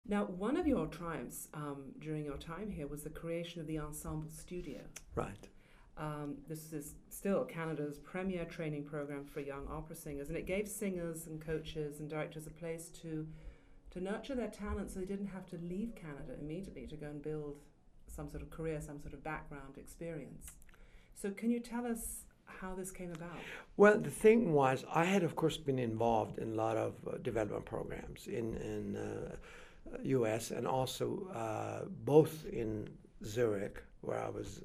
Now, one of your triumphs during your time here was the creation of the Ensemble Studio. Right. This is still Canada's premier training program for young opera singers, and it gave singers and coaches and directors a place to nurture their talent so they didn't have to leave Canada immediately to go and build some sort of career, some sort of background experience. So can you tell us how this came about? Well, the thing was, I had, of course, been involved in a lot of development programs in U.S. and also both in Zurich, where I was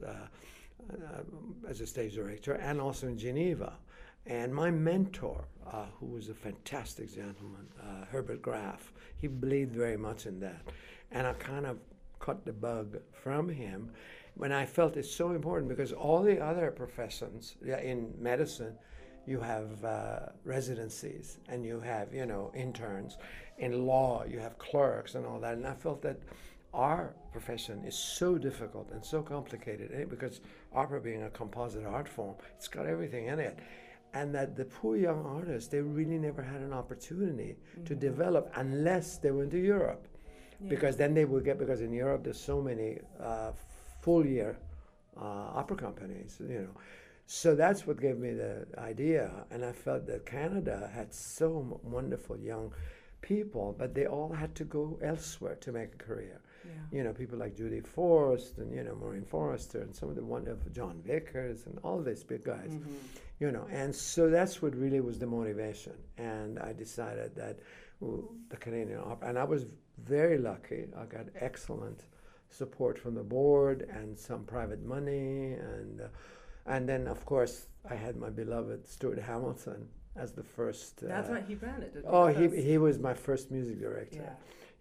as a stage director, and also in Geneva. And my mentor, who was a fantastic gentleman, Herbert Graf, he believed very much in that. And I kind of cut the bug from him when I felt it's so important, because all the other professions in medicine, you have residencies and you have, interns. In law, you have clerks and all that. And I felt that our profession is so difficult and so complicated, because opera being a composite art form, it's got everything in it. And that the poor young artists, they really never had an opportunity to develop unless they went to Europe. Yeah. Because then they would because in Europe there's so many full year opera companies, So that's what gave me the idea. And I felt that Canada had so wonderful young people, but they all had to go elsewhere to make a career. Yeah. People like Judy Forrest and, Maureen Forrester and some of the wonderful John Vickers and all these big guys, And so that's what really was the motivation. And I decided that the Canadian Opera, and I was very lucky. I got excellent support from the board and some private money. And then, of course, I had my beloved Stuart Hamilton as the first. That's right, he ran it. He was my first music director. Yeah.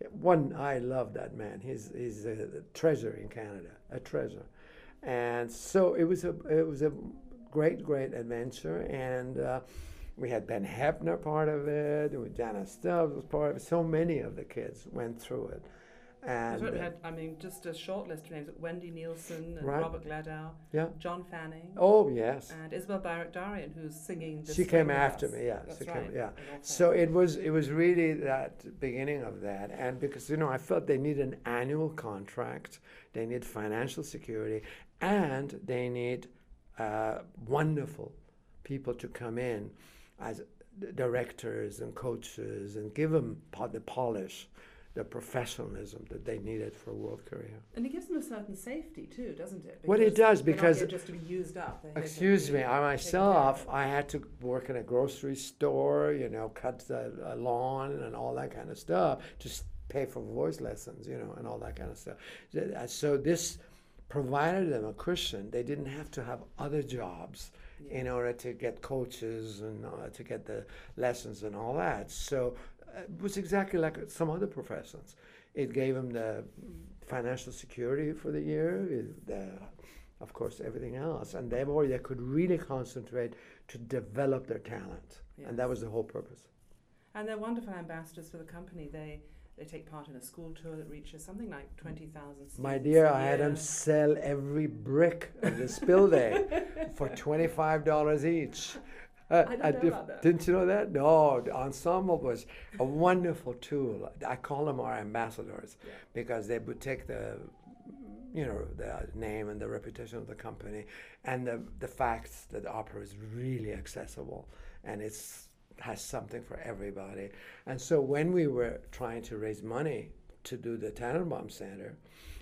I love that man. He's a treasure in Canada, a treasure. And so it was a great adventure. And we had Ben Heppner part of it. Jana Stubbs was part of it. So many of the kids went through it. And we had, just a short list of names: Wendy Nielsen and right. Robert Gladdow, John Fanning. Oh yes. And Isabel Barak-Darian, who's singing. She came after me. Yeah, that's she right. came. Yeah. So it was really that beginning of that, and because I felt they need an annual contract, they need financial security, and they need wonderful people to come in as directors and coaches and give them the polish, the professionalism that they needed for a world career. And it gives them a certain safety too, doesn't it? Well, it does, because they're not here just to be used up. Excuse me, I had to work in a grocery store, cut the lawn and all that kind of stuff, just pay for voice lessons, and all that kind of stuff. So this provided them a cushion. They didn't have to have other jobs in order to get coaches and to get the lessons and all that. So it was exactly like some other professions. It gave them the financial security for the year, of course, everything else. And they could really concentrate to develop their talent. Yes. And that was the whole purpose. And they're wonderful ambassadors for the company. They take part in a school tour that reaches something like 20,000 students. My dear, I had them sell every brick of the spill day for $25 each. I didn't know about that. Didn't you know that? No, the ensemble was a wonderful tool. I call them our ambassadors because they would take the name and the reputation of the company and the facts that opera is really accessible and has something for everybody. And so when we were trying to raise money to do the Tannenbaum Center,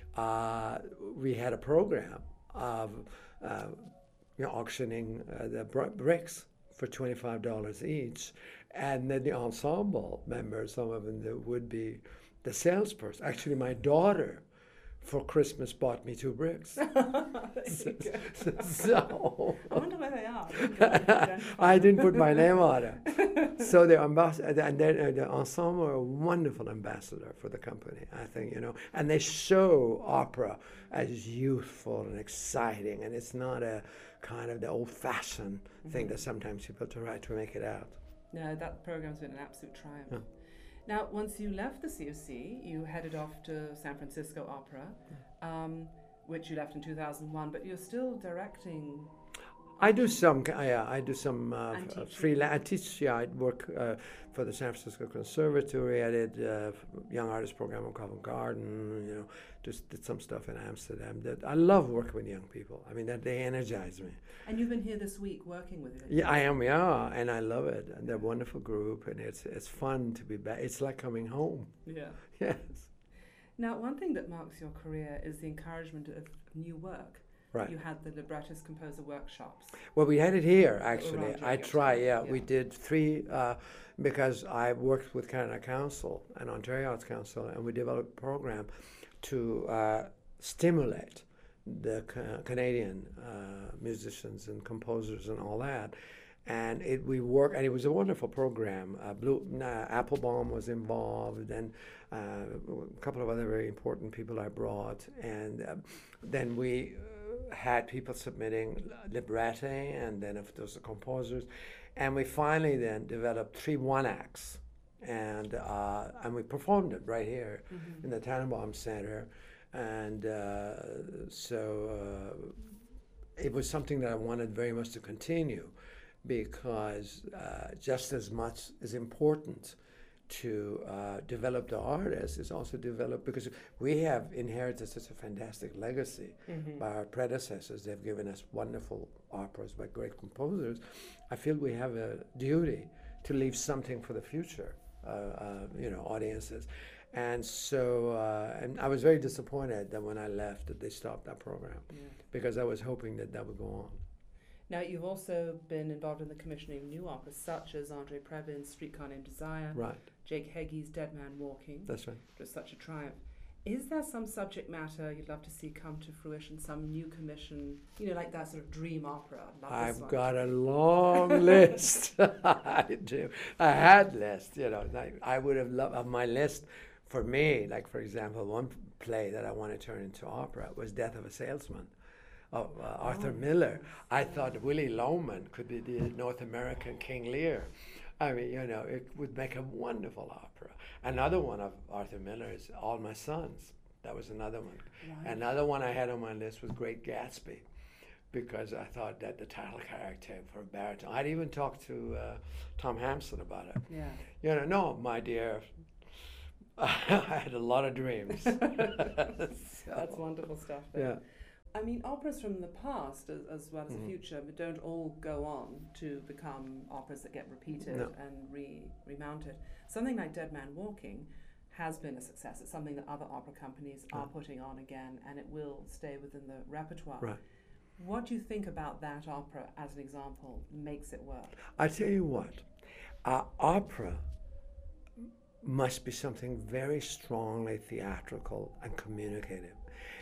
we had a program of auctioning the bricks for $25 each, and then the ensemble members, some of them would be the salesperson. Actually, my daughter for Christmas bought me 2 bricks. So I wonder where they are. I didn't put my name on it. So the ambassador and then the ensemble are a wonderful ambassador for the company, I think, and they show opera as youthful and exciting, and it's not a kind of the old-fashioned thing that sometimes people try to make it out. No, that program's been an absolute triumph. Yeah. Now, once you left the COC, you headed off to San Francisco Opera, which you left in 2001, but you're still directing I do some, yeah, I do some freelance. I teach, yeah, I work for the San Francisco Conservatory. I did Young Artist Program in Covent Garden, you know, just did some stuff in Amsterdam. I love working with young people. I mean, they energize me. And you've been here this week working with them. Yeah, I am, yeah, and I love it. And they're a wonderful group, and it's fun to be back. It's like coming home. Yeah. Yes. Now, one thing that marks your career is the encouragement of new work. Right. You had the librettist composer workshops. Well, we had it here, actually. Yeah. We did 3, because I worked with Canada Council and Ontario Arts Council, and we developed a program to stimulate the Canadian musicians and composers and all that. And we worked, and it was a wonderful program. Applebaum was involved, and a couple of other very important people I brought. And then we had people submitting libretti, and then if those are composers, and we finally then developed 3 one-acts, and we performed it right here in the Tannenbaum Center, and so it was something that I wanted very much to continue, because just as much as important to develop the artists is also develop, because we have inherited such a fantastic legacy by our predecessors. They've given us wonderful operas by great composers. I feel we have a duty to leave something for the future, audiences. And so, and I was very disappointed that when I left that they stopped that program, because I was hoping that would go on. Now, you've also been involved in the commissioning of new operas, such as Andre Previn's Streetcar Named Desire, Right. Jake Heggie's Dead Man Walking. That's right. It was such a triumph. Is there some subject matter you'd love to see come to fruition, some new commission, like that sort of dream opera? I've got a long list. I do. I had list, I would have loved on my list. For me, like, for example, one play that I want to turn into opera was Death of a Salesman of Arthur Miller. I thought Willie Loman could be the North American King Lear. I mean, it would make a wonderful opera. Another one of Arthur Miller is All My Sons. That was another one. Right. Another one I had on my list was Great Gatsby, because I thought that the title character for baritone. I'd even talked to Tom Hampson about it. Yeah. No, my dear, I had a lot of dreams. That's wonderful stuff. Yeah. I mean, operas from the past as well as the future, but don't all go on to become operas that get repeated and remounted. Something like Dead Man Walking has been a success. It's something that other opera companies are putting on again, and it will stay within the repertoire. Right. What do you think about that opera, as an example, makes it work? I tell you what, opera must be something very strongly theatrical and communicative.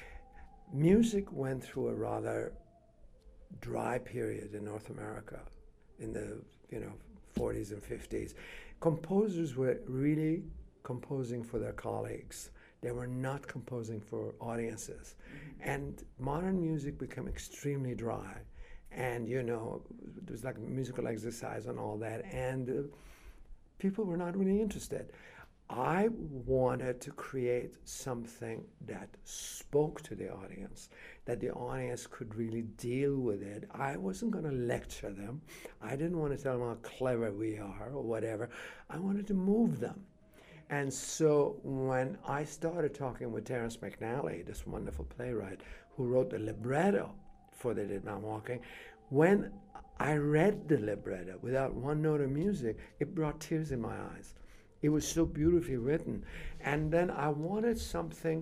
Music went through a rather dry period in North America in the 40s and 50s. Composers were really composing for their colleagues. They were not composing for audiences. And modern music became extremely dry. And, there was like musical exercise and all that. And people were not really interested. I wanted to create something that spoke to the audience, that the audience could really deal with it. I wasn't going to lecture them. I didn't want to tell them how clever we are or whatever. I wanted to move them. And so when I started talking with Terence McNally, this wonderful playwright who wrote the libretto for The Dead Man Walking, when I read the libretto without one note of music, it brought tears in my eyes. It was so beautifully written. And then I wanted something,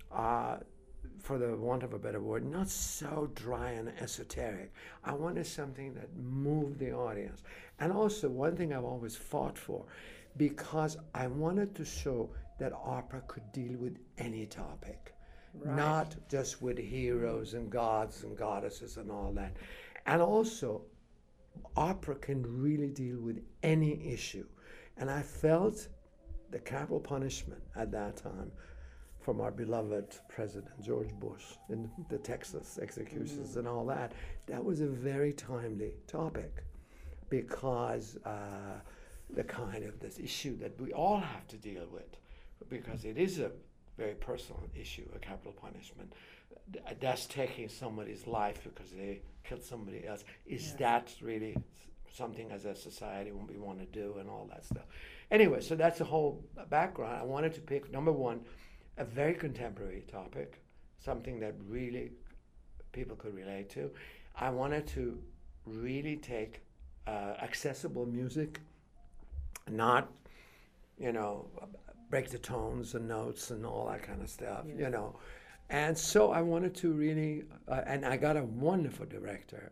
for the want of a better word, not so dry and esoteric. I wanted something that moved the audience. And also, one thing I've always fought for, because I wanted to show that opera could deal with any topic, not just with heroes and gods and goddesses and all that. And also, opera can really deal with any issue. And I felt the capital punishment at that time from our beloved President George Bush in the Texas executions and all that, that was a very timely topic, because the kind of this issue that we all have to deal with, because it is a very personal issue, a capital punishment. That's taking somebody's life because they killed somebody else. Is that really something as a society we want to do and all that stuff? Anyway, so that's the whole background. I wanted to pick, number one, a very contemporary topic, something that really people could relate to. I wanted to really take accessible music, not, break the tones and notes and all that kind of stuff, And so I wanted to really, and I got a wonderful director.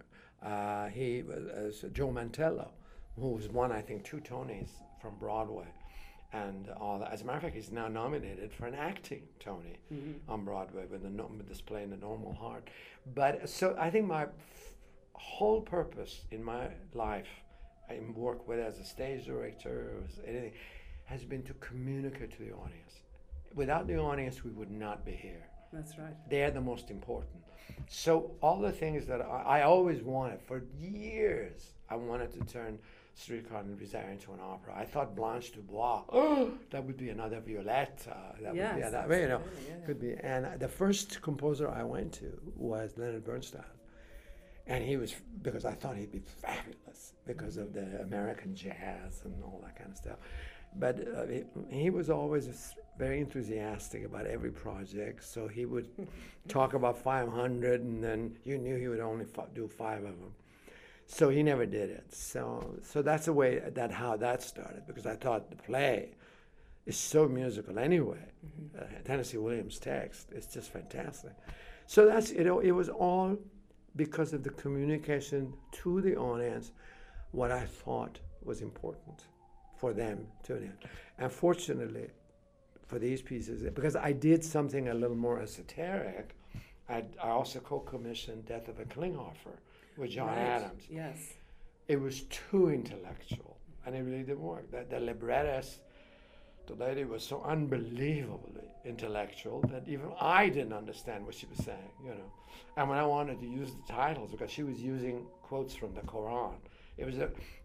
He was Joe Mantello, who's won, I think, 2 Tonys from Broadway. And all that. As a matter of fact, he's now nominated for an acting Tony on Broadway with displaying the Normal Heart. But so I think my whole purpose in my life, I work with as a stage director or as anything, has been to communicate to the audience. Without the audience, we would not be here. That's right. They're the most important. So all the things that I always wanted for years, I wanted to turn Streetcar Named Desire into an opera. I thought Blanche Dubois, that would be another Violette. That would be another, could be. And the first composer I went to was Leonard Bernstein. And he was, because I thought he'd be fabulous because of the American jazz and all that kind of stuff. But he was always very enthusiastic about every project. So he would talk about 500, and then you knew he would only do 5 of them. So he never did it. So that's the way how that started, because I thought the play is so musical anyway. Tennessee Williams' text is just fantastic. So that's it was all because of the communication to the audience, what I thought was important for them to know. And fortunately, for these pieces, because I did something a little more esoteric, I also co-commissioned Death of a Klinghoffer with John Adams. Yes. It was too intellectual, and it really didn't work. The librettist, the lady was so unbelievably intellectual that even I didn't understand what she was saying, And when I wanted to use the titles, because she was using quotes from the Quran, it was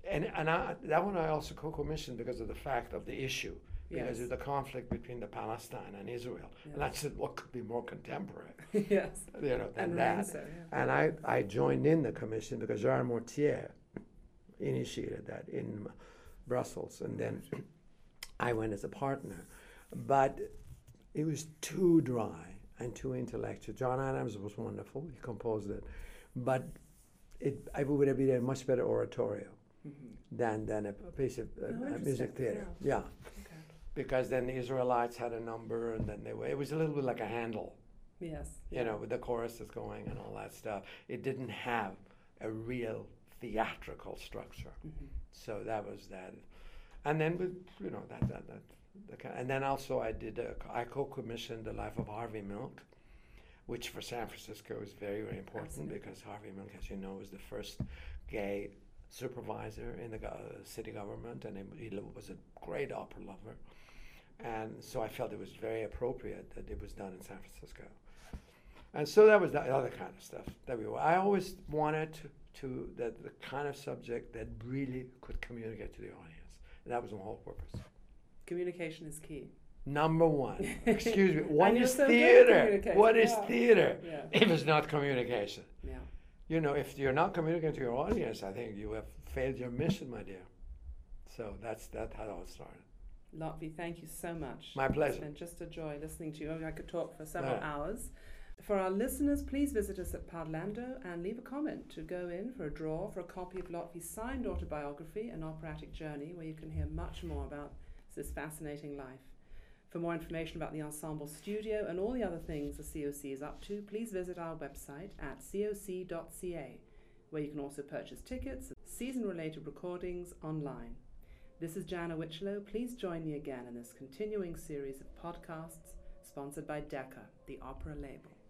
that one I also co-commissioned because of the fact of the issue, because of the conflict between the Palestine and Israel. Yes. And I said, what could be more contemporary? Yes. Than that. So, And I joined in the commission because Jean Mortier initiated that in Brussels, and then I went as a partner. But it was too dry and too intellectual. John Adams was wonderful. He composed it. But I would have been a much better oratorio than a piece of music theater. Yeah. Okay. Because then the Israelites had a number, and then it was a little bit like a Handel. Yes. With the choruses going and all that stuff. It didn't have a real theatrical structure. So that was that. And then with, and then also I co-commissioned The Life of Harvey Milk, which for San Francisco is very, very important. Absolutely. Because Harvey Milk, as you know, was the first gay supervisor in the city government, and he was a great opera lover. And so I felt it was very appropriate that it was done in San Francisco. And so that was the other kind of stuff that I always wanted to the kind of subject that really could communicate to the audience. And that was my whole purpose. Communication is key. Number one. Excuse me. What is theater? What is theater if it's not communication? Yeah. If you're not communicating to your audience, I think you have failed your mission, my dear. So that's how it all started. Lotfi, thank you so much. My pleasure. It's been just a joy listening to you. I could talk for several hours. For our listeners, please visit us at Parlando and leave a comment to go in for a draw for a copy of Lotfi's signed autobiography, An Operatic Journey, where you can hear much more about this fascinating life. For more information about the Ensemble Studio and all the other things the COC is up to, please visit our website at coc.ca, where you can also purchase tickets and season-related recordings online. This is Jana Witchlow. Please join me again in this continuing series of podcasts sponsored by Decca, the opera label.